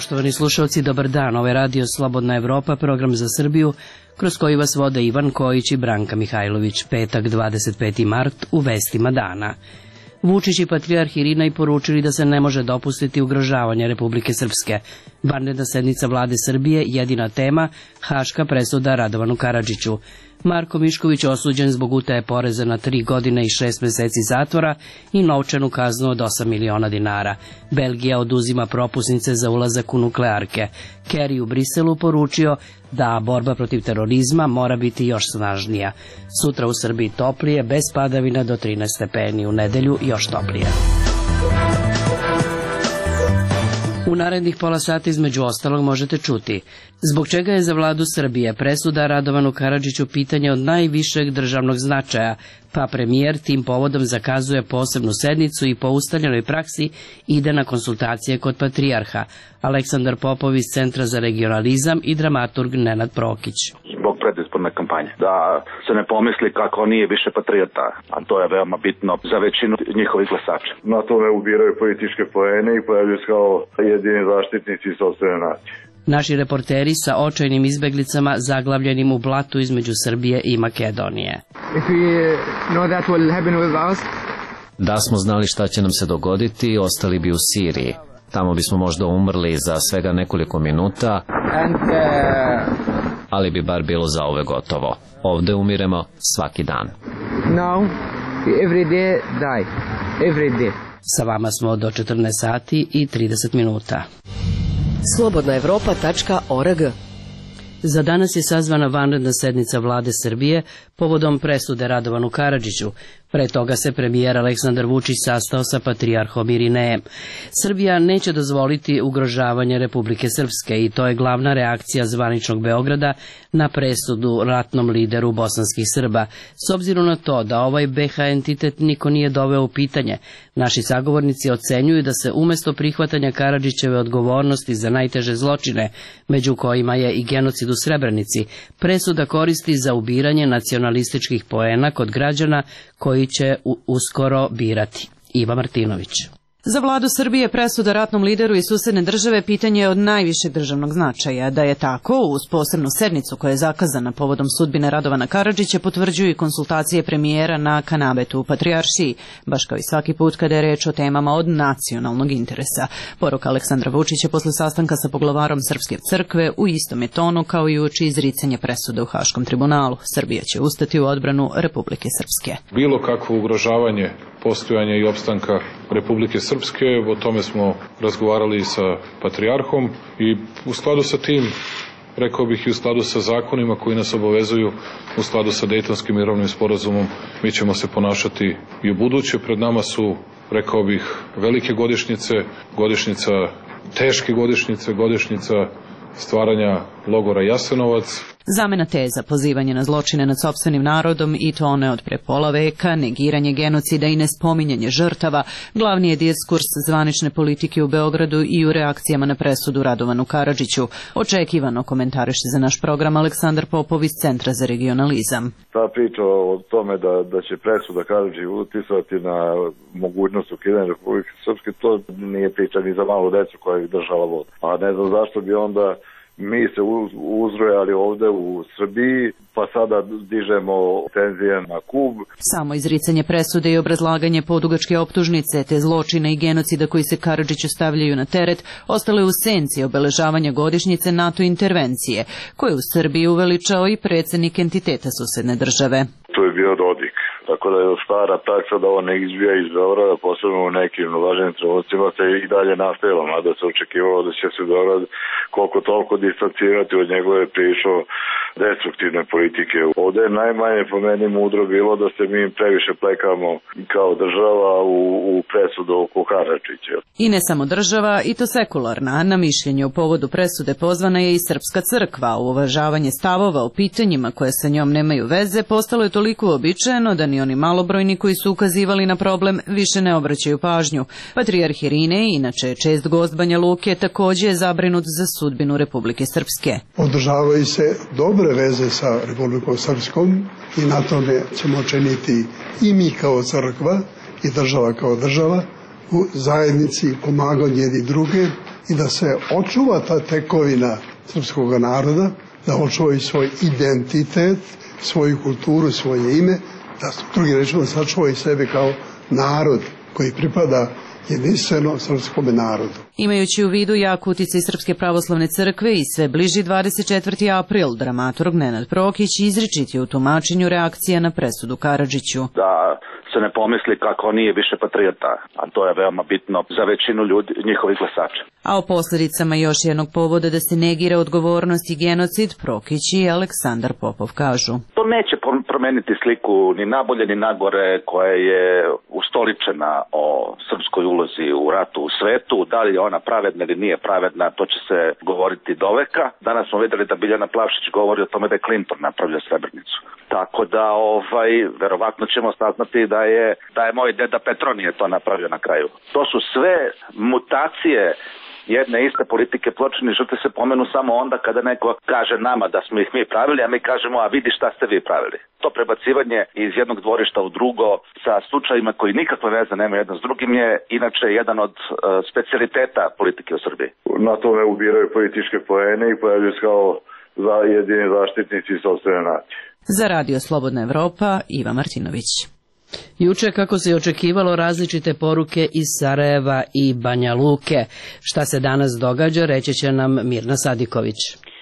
Poštovani slušalci, dobar dan. Ovo je radio Slobodna Evropa, program za Srbiju, kroz koji vas vode Ivan Kojić i Branka Mihajlović. Petak, 25. mart, u vestima dana. Vučić i patrijarh Irinej poručili da se ne može dopustiti ugrožavanje Republike Srpske. Vanredna sednica vlade Srbije, jedina tema, haška presuda Radovanu Karadžiću. Marko Mišković osuđen zbog utaje poreza na 3 godine i 6 meseci zatvora i novčanu kaznu od 8 miliona dinara. Belgija oduzima propusnice za ulazak u nuklearke. Kerry u Briselu poručio da borba protiv terorizma mora biti još snažnija. Sutra u Srbiji toplije, bez padavina do 13 stepeni, u nedelju još toplije. U narednih pola sata između ostalog možete čuti zbog čega je za vladu Srbije presuda Radovanu Karadžiću pitanje od najvišeg državnog značaja, pa premijer tim povodom zakazuje posebnu sednicu i po ustaljenoj praksi ide na konsultacije kod patrijarha. Aleksandar Popov iz Centra za regionalizam i dramaturg Nenad Prokić. Zbog predizborne kampanje. Da se ne pomisli kako nije više patriota, a to je veoma bitno za većinu njihovih glasača. Na tome ubiraju političke poene i pojavljuju se kao jedini zaštitnici sopstvene nacije. Naši reporteri sa očajnim izbeglicama zaglavljenim u blatu između Srbije i Makedonije. Da smo znali šta će nam se dogoditi, ostali bi u Siriji. Tamo bismo možda umrli za svega nekoliko minuta, ali bi bar bilo zauvek gotovo. Ovde umiremo svaki dan. Now, every day die. Every day. Sa vama smo do 14 sati i 30 minuta. slobodnaevropa.org. Za danas je sazvana vanredna sednica vlade Srbije povodom presude Radovanu Karadžiću. Pre toga se premijer Aleksandar Vučić sastao sa patrijarhom Irinejem. Srbija neće dozvoliti ugrožavanje Republike Srpske i to je glavna reakcija zvaničnog Beograda na presudu ratnom lideru bosanskih Srba. S obzirom na to da ovaj BH entitet niko nije doveo u pitanje, naši sagovornici ocenjuju da se umesto prihvatanja Karadžićeve odgovornosti za najteže zločine, među kojima je i genocid u Srebrenici, presuda koristi za ubiranje nacionalističkih poena kod građana koji će uskoro birati. Iva Martinović. Za vladu Srbije presuda ratnom lideru i susedne države pitanje je od najvišeg državnog značaja. Da je tako, uz posebnu sednicu koja je zakazana povodom sudbine Radovana Karadžića potvrđuju i konsultacije premijera na Kanabetu u Patrijaršiji, baš kao i svaki put kada je reč o temama od nacionalnog interesa. Poruka Aleksandra Vučića posle sastanka sa poglavarom Srpske crkve u istom je tonu kao i uoči izricanja presude u Haškom tribunalu. Srbija će ustati u odbranu Republike Srpske. Bilo kakvo ugrožavanje postojanja i opstanka Republike Srpske, o tome smo razgovarali sa patrijarhom i u skladu sa tim, rekao bih i u skladu sa zakonima koji nas obavezuju, u skladu sa Dejtonskim mirovnim sporazumom, mi ćemo se ponašati i u buduće. Pred nama su, rekao bih, velike godišnjice, godišnjica, teške godišnjice, godišnjica stvaranja logora Jasenovac. Zamena teza, pozivanje na zločine nad sopstvenim narodom i to one od pre pola veka, negiranje genocida i nespominjanje žrtava, glavni je diskurs zvanične politike u Beogradu i u reakcijama na presudu Radovanu Karadžiću. Očekivano komentariše za naš program Aleksandar Popov iz Centra za regionalizam. Ta priča o tome da će presuda Karadžić uticati na mogućnost ukidanja Republike Srpske, to nije priča ni za malu decu koja je držala vod. A ne znam zašto bi onda mi se uzrojali ovde u Srbiji, pa sada dižemo tenzije na Kub. Samo izricanje presude i obrazlaganje podugačke optužnice te zločina i genocida koji se Karadžiću stavljaju na teret ostale u senci obeležavanja godišnjice NATO intervencije, koje u Srbiji uveličao i predsednik entiteta susedne države. To je bio Dodik. Tako da je stara praksa da ovo ne izbija iz Beograda, posebno u nekim važnim trenucima, se i dalje nastavilo, mada se očekivalo da će se Beograd koliko toliko distancirati od njegove prilično destruktivne politike. Ovde je najmanje po meni mudro bilo da se mi previše plekamo kao država u presudu oko Karadžića. I ne samo država, i to sekularna. Na mišljenje u povodu presude pozvana je i Srpska crkva. Uvažavanje stavova o pitanjima koje sa njom nemaju veze postalo je toliko uobičajeno da ni oni malobrojni koji su ukazivali na problem više ne obraćaju pažnju. Patrijarh Irinej, inače čest gost Banja Luke, takođe je zabrinut za sudbinu Republike Srpske. Održavaju se dobre veze sa Republikom Srpskom i na tome ćemo činiti i mi kao crkva i država kao država u zajednici pomaganju jedni druge i da se očuva ta tekovina srpskog naroda, da očuva i svoj identitet, svoju kulturu, svoje ime, da drugim rečima sačuva i sebe kao narod koji pripada jedinstveno srpskom narodu. Imajući u vidu jak uticaj Srpske pravoslavne crkve i sve bliži 24. april, dramaturg Nenad Prokić izričit je u tumačenju reakcija na presudu Karadžiću. Da se ne pomisli kako on nije više patriota, a to je veoma bitno za većinu ljudi, njihovih glasača. A o posljedicama još jednog povoda da se negira odgovornost i genocid, Prokić i Aleksandar Popov kažu. To neće promeniti sliku ni nabolje ni nagore koja je ustoličena o srpskoj ulozi u ratu u svetu. Da li je ona pravedna ili nije pravedna, to će se govoriti doveka. Danas smo videli da Biljana Plavšić govori o tome da je Clinton napravio Srebrenicu. Tako da, verovatno ćemo saznati da je moj deda Petronije to napravio na kraju. To su sve mutacije jedne iste politike. Pločani žrtve se pomenu samo onda kada neko kaže nama da smo ih mi pravili, a mi kažemo, a vidi šta ste vi pravili. To prebacivanje iz jednog dvorišta u drugo sa slučajima koji nikakve veze nemaju jedan s drugim je inače jedan od specijaliteta politike u Srbiji. Na tome ubiraju političke poene i pojavljaju se kao jedini zaštitnici sopstvene nacije. Za Radio Slobodna Evropa, Iva Martinović. Juče, kako se i očekivalo, različite poruke iz Sarajeva i Banja Luke. Šta se danas događa, reći će nam Mirna Sadiković.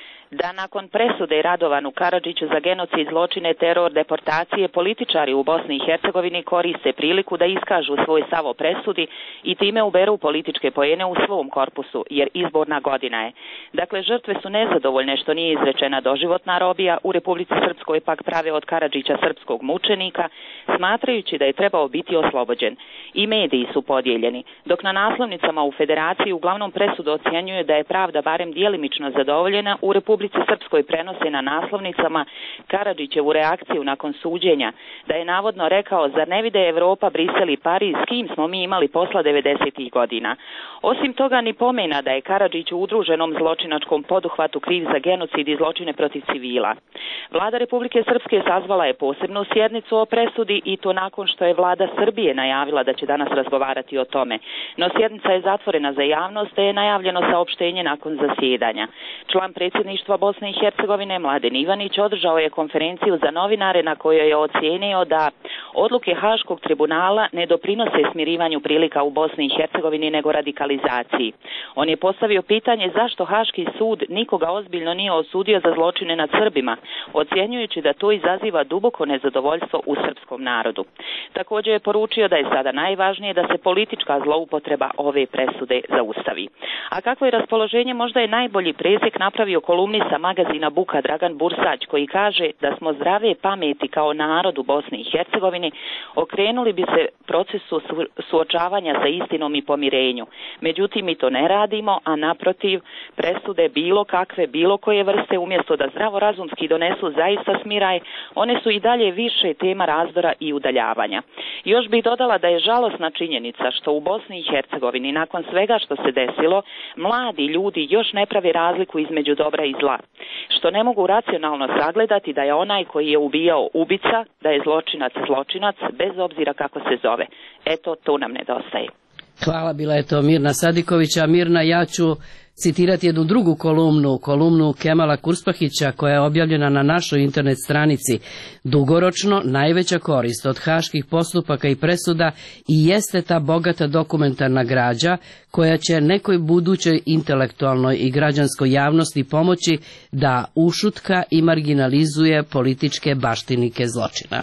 Da nakon presude Radovanu Karadžiću za genocid, zločine, teror, deportacije, političari u Bosni i Hercegovini koriste priliku da iskažu svoj stav o presudi i time uberu političke poene u svom korpusu, jer izborna godina je. Dakle, žrtve su nezadovoljne što nije izrečena doživotna robija, u Republici Srpskoj pak prave od Karadžića srpskog mučenika, smatrajući da je trebao biti oslobođen. I mediji su podijeljeni, dok na naslovnicama u Federaciji uglavnom presudu ocjenjuje da je pravda barem djelimično zadovoljena, u Republici Srpskoj prenose na naslovnicama Karadžićevu reakciju nakon suđenja, da je navodno rekao, zar ne vide Evropa, Brisel i Pariz, s kim smo mi imali posla 90. godina. Osim toga ni pomena da je Karadžić u udruženom zločinačkom poduhvatu kriv za genocid i zločine protiv civila. Vlada Republike Srpske sazvala je posebnu sjednicu o presudi i to nakon što je vlada Srbije najavila da će danas razgovarati o tome. No sjednica je zatvorena za javnost, te je najavljeno saopštenje nakon zasjedanja. Član predsjedništva Bosne i Hercegovine Mladen Ivanić održao je konferenciju za novinare na kojoj je ocijenio da odluke Haškog tribunala ne doprinose smirivanju prilika u Bosni i Hercegovini nego radikalizaciji. On je postavio pitanje zašto Haški sud nikoga ozbiljno nije osudio za zločine nad Srbima, ocjenjujući da to izaziva duboko nezadovoljstvo u srpskom narodu. Također je poručio da je sada najvažnije da se politička zloupotreba ove presude zaustavi. A kakvo je raspoloženje, možda je najbolji presjek napravio kolumnista magazina Buka Dragan Bursać, koji kaže da smo zdrave pameti kao narod u Bosni i Hercegovini okrenuli bi se procesu suočavanja sa istinom i pomirenju. Međutim, mi to ne radimo, a naprotiv, presude bilo kakve, bilo koje vrste, umjesto da zdravorazumski donesu zaista smiraj, one su i dalje više tema razdora i udaljavanja. Još bih dodala da je žalosna činjenica što u Bosni i Hercegovini nakon svega što se desilo, mladi ljudi još ne prave razliku između dobra i zla, što ne mogu racionalno sagledati da je onaj koji je ubijao ubica, da je zločinac, bez obzira kako se zove. Eto, to nam nedostaje. Hvala, bila je to Mirna Sadiković. A Mirna, ja ću citirati jednu drugu kolumnu Kemala Kurspahića koja je objavljena na našoj internet stranici. Dugoročno najveća korist od haških postupaka i presuda i jeste ta bogata dokumentarna građa koja će nekoj budućoj intelektualnoj i građanskoj javnosti pomoći da ušutka i marginalizuje političke baštinike zločina.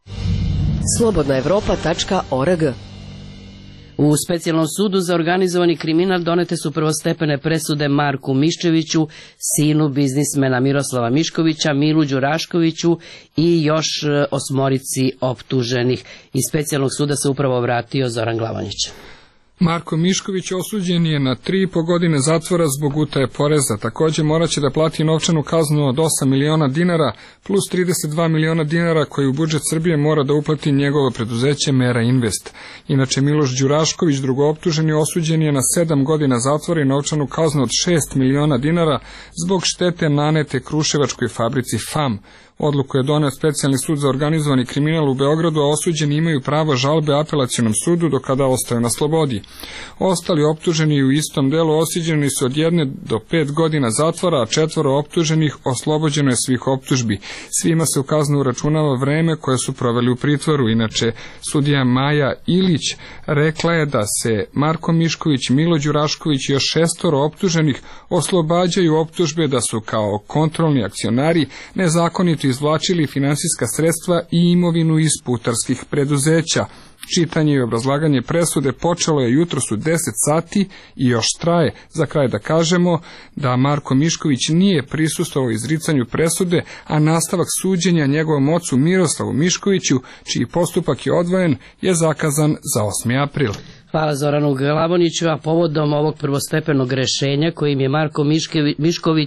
slobodnaevropa.org. U specijalnom sudu za organizovani kriminal donete su prvostepene presude Marku Miščeviću, sinu biznismena Miroslava Miškovića, Milu Đuraškoviću i još 8 optuženih. Iz specijalnog suda se upravo vratio Zoran Glavonjić. Marko Mišković osuđen je na 3,5 godine zatvora zbog utaje poreza. Također moraće da plati novčanu kaznu od 8 miliona dinara plus 32 miliona dinara koji u budžet Srbije mora da uplati njegovo preduzeće Mera Invest. Inače, Miloš Đurašković, drugooptuženi, osuđen je na 7 godina zatvora i novčanu kaznu od 6 miliona dinara zbog štete nanete kruševačkoj fabrici FAM. Odluku je doneo specijalni sud za organizovani kriminal u Beogradu, a osuđeni imaju pravo žalbe apelacionom sudu do kada ostaju na slobodi. Ostali optuženi u istom delu osuđeni su od 1 do 5 godina zatvora, a 4 optuženih oslobođeno je svih optužbi. Svima se u kaznu uračunava vreme koje su proveli u pritvoru. Inače, sudija Maja Ilić rekla je da se Marko Mišković, Milo Đurašković i još 6 optuženih oslobađaju optužbe da su kao kontrolni akcionari nezakonito izvlačili finansijska sredstva i imovinu iz putarskih preduzeća. Čitanje i obrazlaganje presude počelo je jutros u 10 sati i još traje. Za kraj da kažemo da Marko Mišković nije prisustvovao izricanju presude, a nastavak suđenja njegovom ocu Miroslavu Miškoviću, čiji postupak je odvojen, je zakazan za 8. april. Hvala Zoranu Glavoniću, a povodom ovog prvostepenog rešenja kojim je Marko Mišković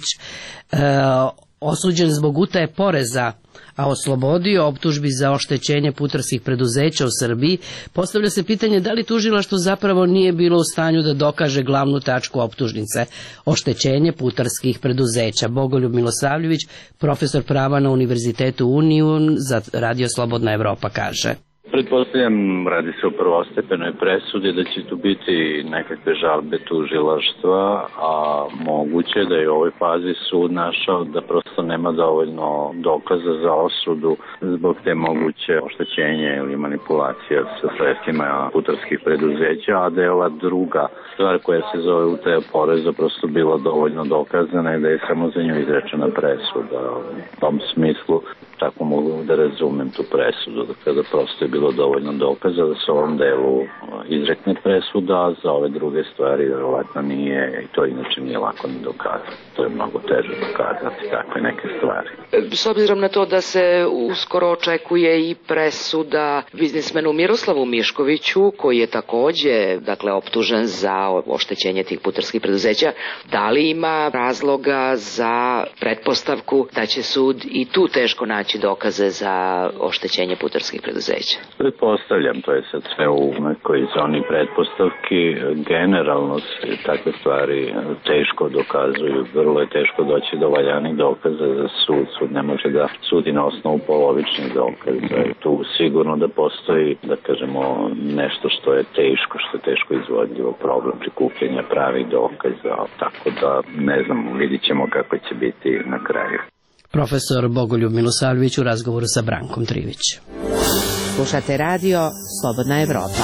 osuđen zbog utaje poreza, a oslobodio optužbi za oštećenje putarskih preduzeća u Srbiji, postavlja se pitanje da li tužilaštvo zapravo nije bilo u stanju da dokaže glavnu tačku optužnice, oštećenje putarskih preduzeća. Bogoljub Milosavljević, profesor prava na Univerzitetu Union za Radio Slobodna Evropa, kaže. Pretpostavljam, radi se o prvostepenoj presudi, da će tu biti nekakve žalbe tužilaštva, a moguće da je u ovoj fazi sud našao da prosto nema dovoljno dokaza za osudu zbog te moguće oštećenja ili manipulacija sa sredstvima putarskih preduzeća, a da je ova druga stvar koja se zove utaja poreza prosto bila dovoljno dokazana i da je samo za nju izrečena presuda. U tom smislu tako mogu da razumem tu presudu, da kada prosto je bilo dovoljno dokaza da se u ovom delu izrekne presuda, a za ove druge stvari vjerovatno nije, i to inače nije lako ni dokazati. To je mnogo teže dokazati takve neke stvari. S obzirom na to da se uskoro očekuje i presuda biznismenu Miroslavu Miškoviću, koji je takođe optužen za oštećenje tih putarskih preduzeća, da li ima razloga za pretpostavku da će sud i tu teško naći dokaze za oštećenje putarskih preduzeća? Pretpostavljam, to je sad sve u nekoj zoni pretpostavki. Generalno se takve stvari teško dokazuju, vrlo je teško doći do valjanih dokaza za sud. Sud ne može da sudi na osnovu polovičnih dokaza. Tu sigurno da postoji, da kažemo, nešto što je teško izvodljivo, problem prikupljanja pravih dokaza, tako da ne znam, vidit ćemo kako će biti na kraju. Profesor Bogoljub Milosavljević u razgovoru sa Brankom Trivić. Slušate radio Slobodna Evropa.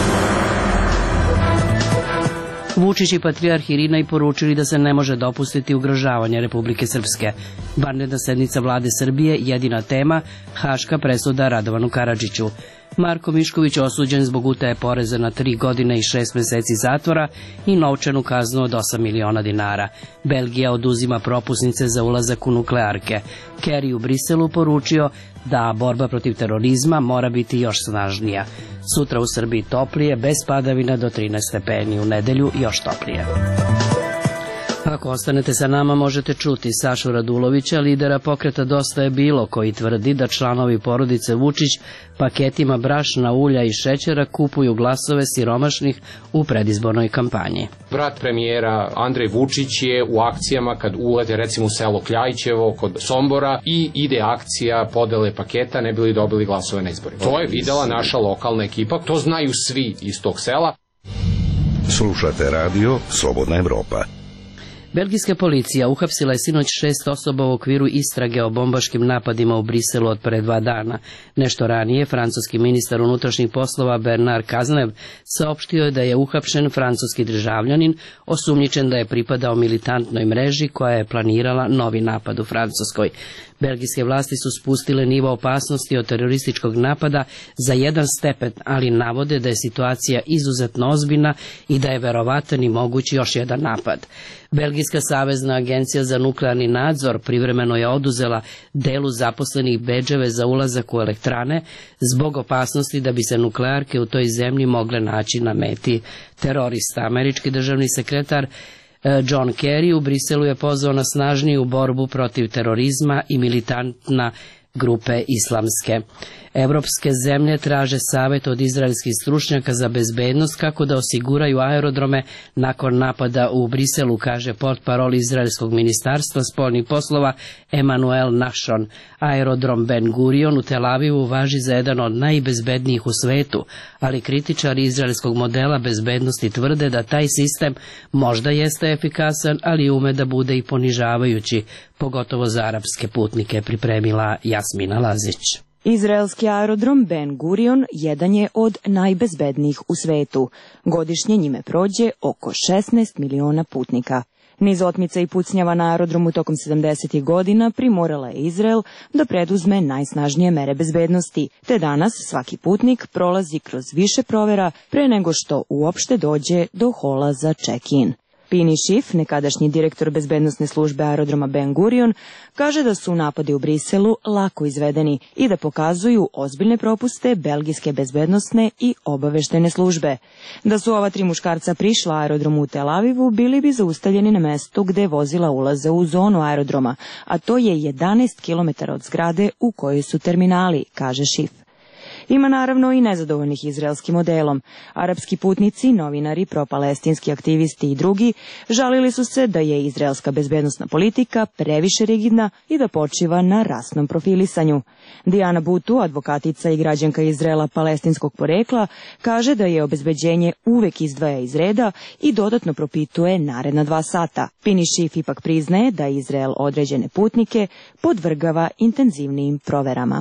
Vučić i patrijarh Irinej poručili da se ne može dopustiti ugrožavanje Republike Srpske. Vanredna sednica vlade Srbije, jedina tema, haška presuda Radovanu Karadžiću. Marko Mišković osuđen zbog utaje poreza na 3 godine i 6 meseci zatvora i novčanu kaznu od 8 miliona dinara. Belgija oduzima propusnice za ulazak u nuklearke. Kerry u Briselu poručio da borba protiv terorizma mora biti još snažnija. Sutra u Srbiji toplije, bez padavina do 13 stepeni, u nedelju još toplije. Ako ostanete sa nama možete čuti Sašu Radulovića, lidera pokreta Dosta je bilo, koji tvrdi da članovi porodice Vučić paketima brašna, ulja i šećera kupuju glasove siromašnih u predizbornoj kampanji. Brat premijera Andrej Vučić je u akcijama kad ulete recimo u selo Kljajićevo kod Sombora i ide akcija podele paketa ne bi li dobili glasove na izborima. To je videla naša lokalna ekipa, to znaju svi iz tog sela. Slušate radio Slobodna Evropa. Belgijska policija uhapsila je sinoć 6 osoba u okviru istrage o bombaškim napadima u Briselu od pre 2 dana. Nešto ranije, francuski ministar unutrašnjih poslova Bernard Cazeneuve saopštio je da je uhapšen francuski državljanin, osumnjičen da je pripadao militantnoj mreži koja je planirala novi napad u Francuskoj. Belgijske vlasti su spustile nivo opasnosti od terorističkog napada za 1 stepen, ali navode da je situacija izuzetno ozbiljna i da je verovatan i moguć još jedan napad. Belgijska savezna agencija za nuklearni nadzor privremeno je oduzela delu zaposlenih bedževe za ulazak u elektrane zbog opasnosti da bi se nuklearke u toj zemlji mogle naći na meti terorista. Američki državni sekretar John Kerry u Briselu je pozvao na snažniju borbu protiv terorizma i militantna grupe islamske. Evropske zemlje traže savjet od izraelskih stručnjaka za bezbednost kako da osiguraju aerodrome nakon napada u Briselu, kaže portparol izraelskog ministarstva spoljnih poslova Emanuel Nashon. Aerodrom Ben Gurion u Tel Avivu važi za jedan od najbezbednijih u svetu, ali kritičari izraelskog modela bezbednosti tvrde da taj sistem možda jeste efikasan, ali ume da bude i ponižavajući, pogotovo za arapske putnike, pripremila Jasmina Lazić. Izraelski aerodrom Ben Gurion jedan je od najbezbednijih u svetu. Godišnje njime prođe oko 16 miliona putnika. Niz otmica i pucnjava na aerodromu tokom 70. godina primorala je Izrael da preduzme najsnažnije mere bezbednosti, te danas svaki putnik prolazi kroz više provera pre nego što uopšte dođe do hola za check-in. Pini Šif, nekadašnji direktor bezbednosne službe aerodroma Ben Gurion, kaže da su napadi u Briselu lako izvedeni i da pokazuju ozbiljne propuste belgijske bezbednosne i obaveštene službe. Da su ova 3 muškarca prišla aerodromu u Tel Avivu, bili bi zaustavljeni na mestu gde vozila ulaze u zonu aerodroma, a to je 11 km od zgrade u kojoj su terminali, kaže Šif. Ima naravno i nezadovoljnih izraelskim modelom. Arapski putnici, novinari, propalestinski aktivisti i drugi žalili su se da je izraelska bezbednosna politika previše rigidna i da počiva na rasnom profilisanju. Diana Butu, advokatica i građanka Izraela palestinskog porekla, kaže da je obezbeđenje uvek izdvaja iz reda i dodatno propituje naredna 2 sata. Pini Šif ipak priznaje da Izrael određene putnike podvrgava intenzivnijim proverama.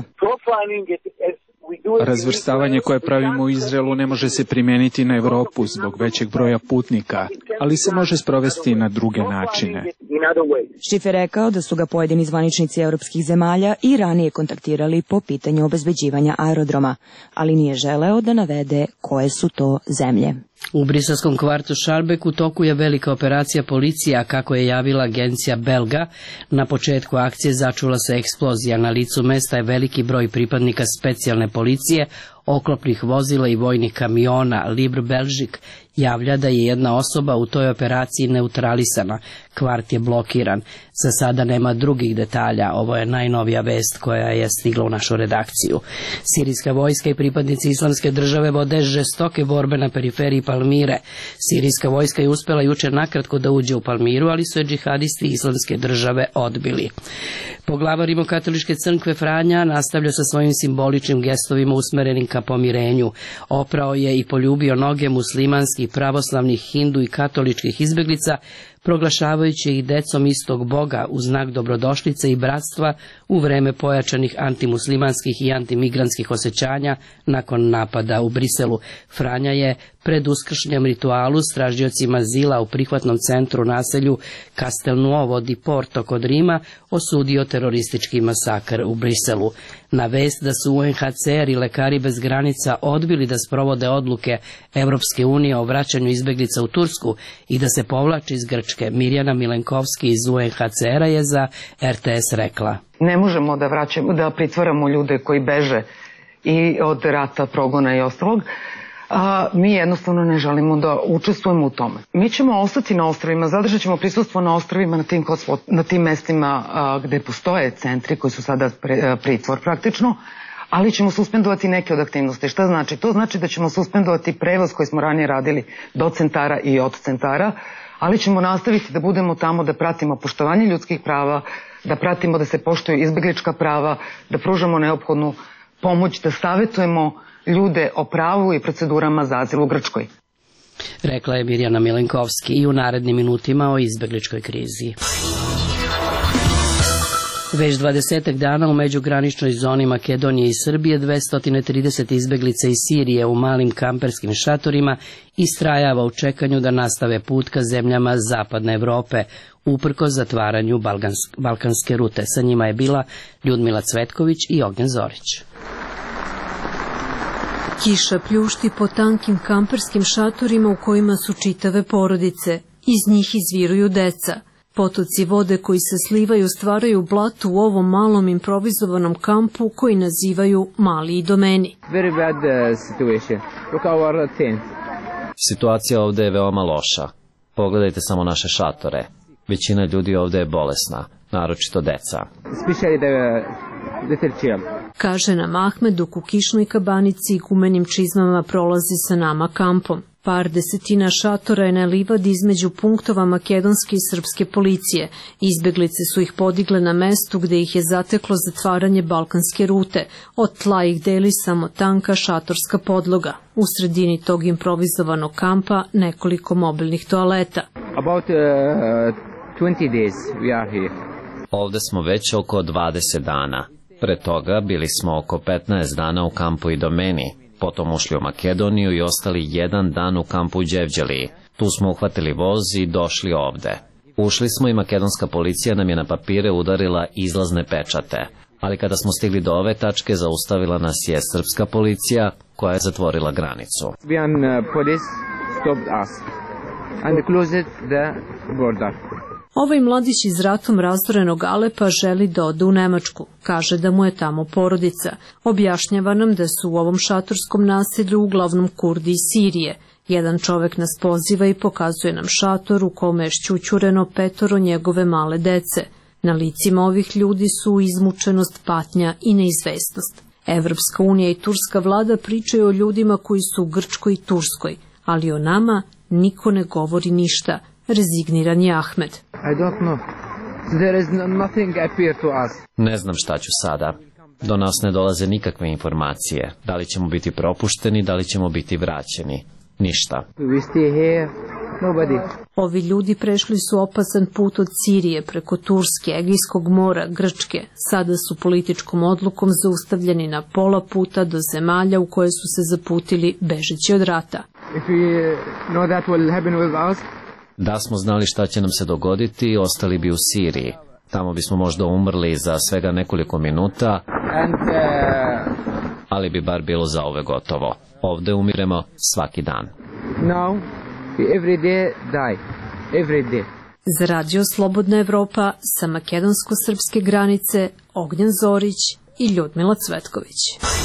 Razvrstavanje koje pravimo u Izraelu ne može se primijeniti na Evropu zbog većeg broja putnika, ali se može sprovesti na druge načine. Šif je rekao da su ga pojedini zvaničnici evropskih zemalja i ranije kontaktirali po pitanju obezbeđivanja aerodroma, ali nije želeo da navede koje su to zemlje. U briselskom kvartu Šarbek u toku je velika operacija policija, kako je javila agencija Belga. Na početku akcije začula se eksplozija. Na licu mesta je veliki broj pripadnika specijalne policije, oklopnih vozila i vojnih kamiona. Libre Belgique javlja da je jedna osoba u toj operaciji neutralisana. Kvart je blokiran. Za sada nema drugih detalja. Ovo je najnovija vest koja je stigla u našu redakciju. Sirijska vojska i pripadnici Islamske države vode žestoke borbe na periferiji Palmire. Sirijska vojska je uspela juče nakratko da uđe u Palmiru, ali su je džihadisti Islamske države odbili. Poglavar Rimokatoličke crkve Franja nastavlja sa svojim simboličnim gestovima usmerenim ka pomirenju. Oprao je i poljubio noge muslimanskih, pravoslavnih, hindu i katoličkih izbeglica, proglašavajući ih decom istog Boga u znak dobrodošlice i bratstva u vreme pojačanih antimuslimanskih i antimigrantskih osjećanja nakon napada u Briselu. Franja je pred uskršnjem ritualu s tražiocima azila u prihvatnom centru naselju Castelnuovo di Porto kod Rima osudio teroristički masakr u Briselu. Na vest da su UNHCR i Lekari bez granica odbili da sprovode odluke Evropske unije o vraćanju izbeglica u Tursku i da se povlači iz Grčke, Mirjana Milenkovski iz UNHCR-a je za RTS rekla: Ne možemo da pritvaramo ljude koji beže i od rata, progona i ostalog. Mi jednostavno ne želimo da učestvujemo u tome. Mi ćemo ostati na ostrvima, zadržat ćemo prisustvo na ostrvima na tim mestima gde postoje centri koji su sada pritvor praktično, ali ćemo suspendovati neke od aktivnosti. Šta znači? To znači da ćemo suspendovati prevoz koji smo ranije radili do centara i od centara, ali ćemo nastaviti da budemo tamo, da pratimo poštovanje ljudskih prava, da pratimo da se poštuju izbeglička prava, da pružamo neophodnu pomoć, da savjetujemo ljude o pravu i procedurama za azil u Grčkoj. Rekla je Mirjana Milenkovski i u narednim minutima o izbegličkoj krizi. Već 20 dana u međugraničnoj zoni Makedonije i Srbije 230 izbeglica iz Sirije u malim kamperskim šatorima istrajava u čekanju da nastave put ka zemljama zapadne Evrope, uprkos zatvaranju balkanske rute. Sa njima je bila Ljudmila Cvetković i Ognjen Zorić. Kiša pljušti po tankim kamperskim šatorima u kojima su čitave porodice. Iz njih izviruju deca. Potoci vode koji se slivaju stvaraju blato u ovom malom improvizovanom kampu koji nazivaju Mali Idomeni. Situacija ovde je veoma loša. Pogledajte samo naše šatore. Većina ljudi ovde je bolesna, naročito deca. little chill. Kaže nam Ahmed dok u kišnoj kabanici i gumenim čizmama prolazi sa nama kampom. Par desetina šatora je na livadi između punktova makedonske i srpske policije. Izbeglice su ih podigle na mestu gde ih je zateklo zatvaranje balkanske rute. Od tla ih deli samo tanka šatorska podloga. U sredini tog improvizovanog kampa nekoliko mobilnih toaleta. About 20 days we are here. Ovde smo već oko 20 dana. Pre toga bili smo oko 15 dana u kampu Idomeni. Potom ušli u Makedoniju i ostali jedan dan u kampu Đevđeliji. Tu smo uhvatili voz i došli ovde. Ušli smo i makedonska policija nam je na papire udarila izlazne pečate. Ali kada smo stigli do ove tačke, zaustavila nas je srpska policija koja je zatvorila granicu. Police stopped us and closed the border. Ovaj mladić iz ratom razorenog Alepa želi da ode u Nemačku. Kaže da mu je tamo porodica. Objašnjava nam da su u ovom šatorskom naselju uglavnom Kurdi iz Sirije. Jedan čovek nas poziva i pokazuje nam šator u kome je šćućureno 5 njegove male dece. Na licima ovih ljudi su izmučenost, patnja i neizvesnost. Evropska unija i turska vlada pričaju o ljudima koji su u Grčkoj i Turskoj, ali o nama niko ne govori ništa. Rezigniran je Ahmed. I don't know. There is nothing appear to us. Ne znam šta ću sada. Do nas ne dolaze nikakve informacije. Da li ćemo biti propušteni, da li ćemo biti vraćeni. Ništa. We stay here. Nobody. Ovi ljudi prešli su opasan put od Sirije preko Turske, Egejskog mora, Grčke. Sada su političkom odlukom zaustavljeni na pola puta do zemalja u koje su se zaputili bežeći od rata. If we know that will happen with us, da smo znali šta će nam se dogoditi, ostali bi u Siriji. Tamo bismo možda umrli za svega nekoliko minuta, ali bi bar bilo za ove gotovo. Ovde umiremo svaki dan. Now, every day die. Every day. Za Radio Slobodna Evropa sa makedonsko-srpske granice Ognjen Zorić i Ljudmila Cvetković.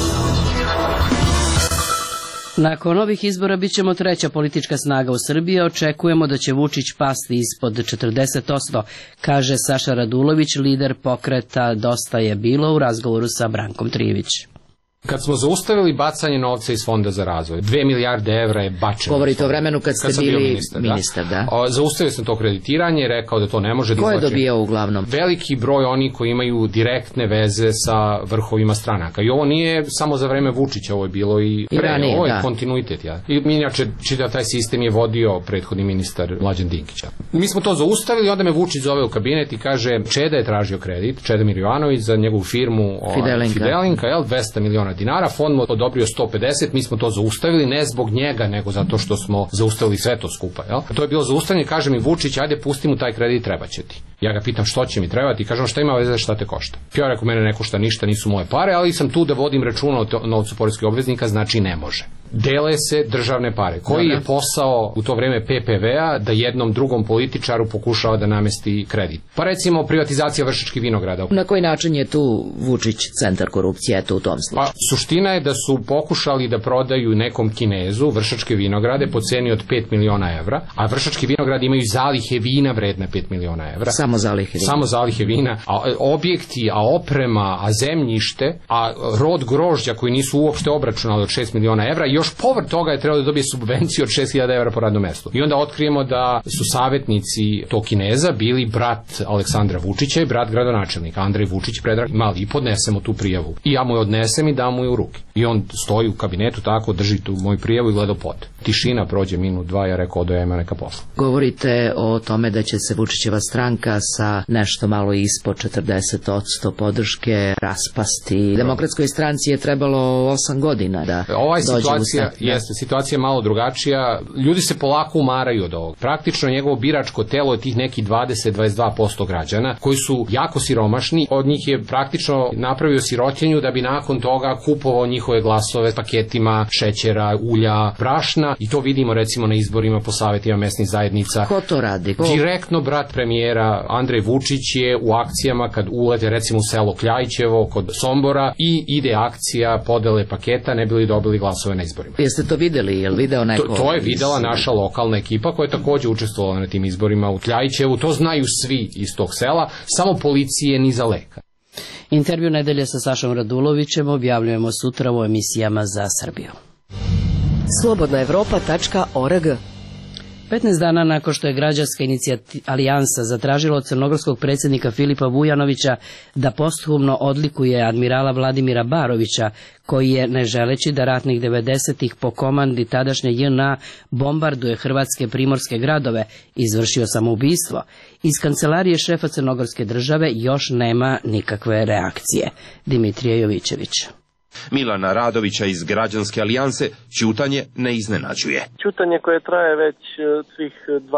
Nakon ovih izbora bit ćemo treća politička snaga u Srbiji, očekujemo da će Vučić pasti ispod 40%, kaže Saša Radulović, lider pokreta Dosta je bilo u razgovoru sa Brankom Trivić. Kad smo zaustavili bacanje novca iz Fonda za razvoj, 2 milijarde evra je bačeno. Govorite o vremenu kad ste bili ministar, da? Zaustavio sam to kreditiranje, rekao da to ne može da izlači. Ko je dobio uglavnom? Veliki broj oni koji imaju direktne veze sa vrhovima stranaka. I ovo nije samo za vreme Vučića, ovo je bilo i ranije, ovo je kontinuitet. Ja. I inače, čitav taj sistem je vodio prethodni ministar Mlađan Dinkić. Mi smo to zaustavili, onda me Vučić zove u kabinet i kaže, Čeda je tražio kredit, Čedomir Jovanović za njegovu firmu Fidelinka, 200 miliona dinara, fond mu odobrio 150, mi smo to zaustavili, ne zbog njega, nego zato što smo zaustavili sve to skupa. Jel? To je bilo zaustavljanje, kaže mi Vučić, ajde pusti mu taj kredit, treba će ti. Ja ga pitam što će mi trebati i kažem šta ima veze, šta te košta. Ja rekao, mene ne košta ništa, nisu moje pare, ali sam tu da vodim računa o novcu poreskih obveznika, znači ne može. Dele se državne pare. Koji je posao u to vreme PPV-a da jednom drugom političaru pokušava da namesti kredit? Pa recimo privatizacija Vršačkih vinograda. Na koji način je tu Vučić centar korupcije, eto u tom slučaju? Pa suština je da su pokušali da prodaju nekom Kinezu Vršačke vinograde po ceni od 5 miliona evra, a Vršački vinogradi imaju zalihe vina vredne 5 miliona evra. Samo zalihe vina. Samo zalihe vina, a objekti, a oprema, a zemljište, a rod grožđa koji nisu uopšte obračunali od 6 miliona evra, još povrh toga je trebalo da dobije subvenciju od 6.000 evra po radnom mestu. I onda otkrijemo da su savjetnici tog Kineza bili brat Aleksandra Vučića i brat gradonačelnika. Andrej Vučić, Predrag Mali, i podnesemo tu prijavu. I ja mu je odnesem i dam mu je u ruke. I on stoji u kabinetu tako, drži tu moju prijavu i gleda pod. Tišina, prođe minut, dva, ja rekao da ima neka posla. Govorite o tome da će se Vučićeva stranka sa nešto malo ispod 40% podrške raspasti. Demokratskoj stranci je trebalo 8 godina da dođe u start. Jeste, situacija je malo drugačija. Ljudi se polako umaraju od ovog. Praktično njegovo biračko telo je tih neki 20-22% građana koji su jako siromašni. Od njih je praktično napravio sirotinju da bi nakon toga kupovao njihove glasove paketima šećera, ulja, brašna i to vidimo recimo na izborima po savjetima mesnih zajednica. Ko to radi? Direktno brat premijera Andrej Vučić je u akcijama kad ulete recimo u selo Kljajićevo kod Sombora i ide akcija podele paketa ne bili dobili glasove na izborima. Jeste to videli? Je li video neko? To je videla naša lokalna ekipa koja je također učestvovala na tim izborima u Kljajićevu. To znaju svi iz tog sela, samo policije ni za leka. Intervju nedelje sa Sašom Radulovićem objavljujemo sutra u emisijama za Srbiju. Slobodnaevropa.org 15 dana nakon što je građanska alijansa zatražila od crnogorskog predsjednika Filipa Vujanovića da posthumno odlikuje admirala Vladimira Barovića, koji je, ne želeći da ratnih 90-ih po komandi tadašnje JNA bombarduje hrvatske primorske gradove, izvršio samoubistvo, iz kancelarije šefa crnogorske države još nema nikakve reakcije. Dimitrije Jovićević. Milana Radovića iz Građanske alijanse ćutanje ne iznenađuje. Ćutanje koje traje već svih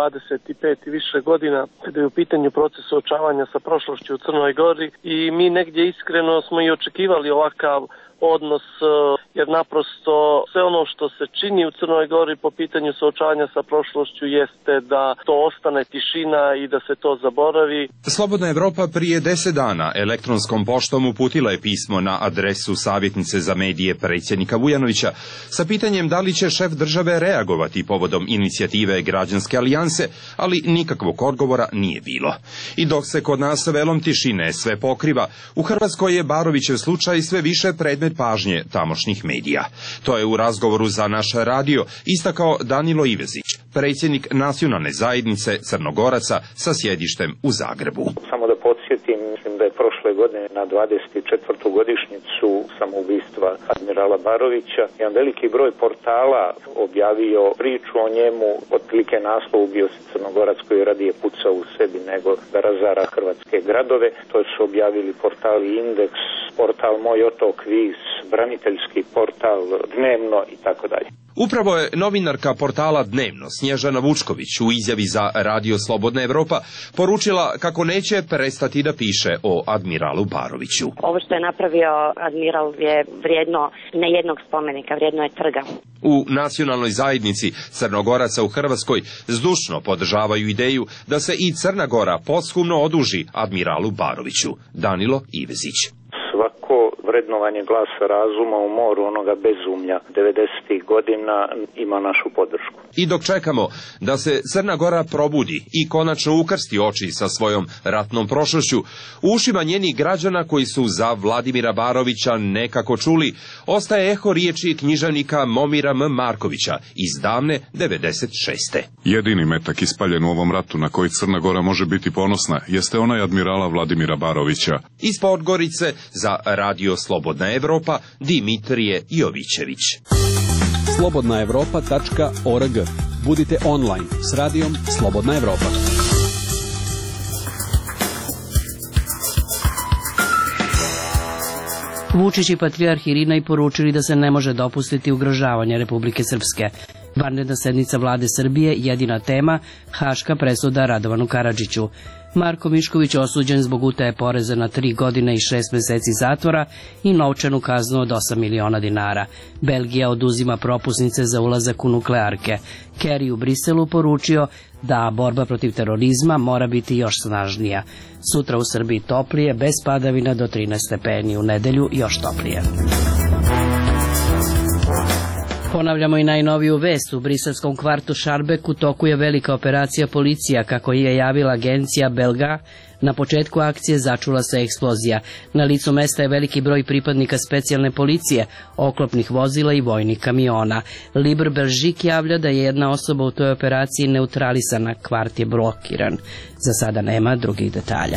25 i više godina, kada je u pitanju proces suočavanja sa prošlošću u Crnoj Gori, i mi negdje iskreno smo i očekivali ovakav odnos, jer naprosto sve ono što se čini u Crnoj Gori po pitanju suočavanja sa prošlošću jeste da to ostane tišina i da se to zaboravi. Slobodna Evropa prije 10 dana elektronskom poštom uputila je pismo na adresu savjetnice za medije predsjednika Vujanovića sa pitanjem da li će šef države reagovati povodom inicijative Građanske alijanse, ali nikakvog odgovora nije bilo. I dok se kod nas velom tišine sve pokriva, u Hrvatskoj je Barovićev slučaj sve više predmet pažnje tamošnjih medija. To je u razgovoru za naš radio istakao Danilo Ivezić, predsjednik nacionalne zajednice Crnogoraca sa sjedištem u Zagrebu. Samo da podsjetim, mislim da je prošle godine na 24. godišnjicu samoubistva admirala Barovića jedan veliki broj portala objavio priču o njemu, otprilike naslov "Ubio se Crnogorac koji radije puca u sebi nego da razara hrvatske gradove". To su objavili portali Indeks, portal Moj otok Vis, braniteljski portal Dnevno i tako dalje. Upravo je novinarka portala Dnevno Snježana Vučković u izjavi za Radio Slobodna Evropa poručila kako neće prestati da piše o admiralu Baroviću. Ovo što je napravio admiral je vrijedno ne jednog spomenika, vrijedno je trga. U nacionalnoj zajednici Crnogoraca u Hrvatskoj zdušno podržavaju ideju da se i Crna Gora posthumno oduži admiralu Baroviću. Danilo Ivezić. Svako vrednovanje glasa razuma u moru onoga bezumlja 90. godina ima našu podršku. I dok čekamo da se Crna Gora probudi i konačno ukrsti oči sa svojom ratnom prošlošću, u ušima njenih građana koji su za Vladimira Barovića nekako čuli, ostaje eho riječi književnika Momira M. Markovića iz davne 96. Jedini metak ispaljen u ovom ratu na koji Crna Gora može biti ponosna jeste onaj admirala Vladimira Barovića. Iz Podgorice za Radio Slobodna Evropa Dimitrije Jovićević. Slobodnaevropa.org. Budite online s radijom Slobodna Evropa. Vučić i patrijarh Irina i poručili da se ne može dopustiti ugrožavanje Republike Srpske. Vanredna sednica vlade Srbije, jedina tema, haška presuda Radovanu Karadžiću. Marko Mišković osuđen zbog utaje poreza na 3 godine i 6 meseci zatvora i novčanu kaznu od 8 miliona dinara. Belgija oduzima propusnice za ulazak u nuklearke. Kerry u Briselu poručio da borba protiv terorizma mora biti još snažnija. Sutra u Srbiji toplije, bez padavina do 13 stepeni, u nedelju još toplije. Ponavljamo i najnoviju vest. U briselskom kvartu Šarbek u toku je velika operacija policija, kako je javila agencija Belga. Na početku akcije začula se eksplozija. Na licu mesta je veliki broj pripadnika specijalne policije, oklopnih vozila i vojnih kamiona. Libre Belgique javlja da je jedna osoba u toj operaciji neutralisana, kvart je blokiran. Za sada nema drugih detalja.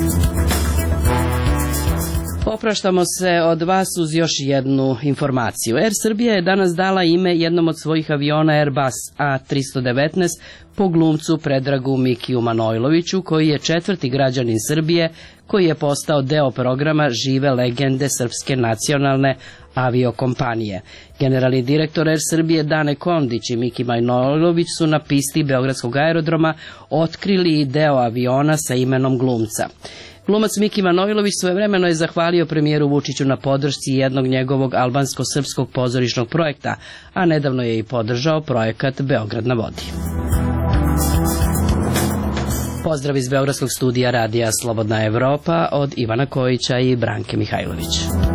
Opraštamo se od vas uz još jednu informaciju. Air Srbija je danas dala ime jednom od svojih aviona Airbus A319 po glumcu Predragu Mikiju Manojloviću, koji je 4. građanin Srbije, koji je postao deo programa Žive legende Srpske nacionalne aviokompanije. Generalni direktor Air Srbije Dane Kondić i Miki Manojlović su na pisti Beogradskog aerodroma otkrili i deo aviona sa imenom glumca. Glumac Miki Manojlović svojevremeno je zahvalio premijeru Vučiću na podršci jednog njegovog albansko-srpskog pozorišnog projekta, a nedavno je i podržao projekat Beograd na vodi. Pozdrav iz Beogradskog studija radija Slobodna Evropa od Ivana Kojića i Branke Mihajlović.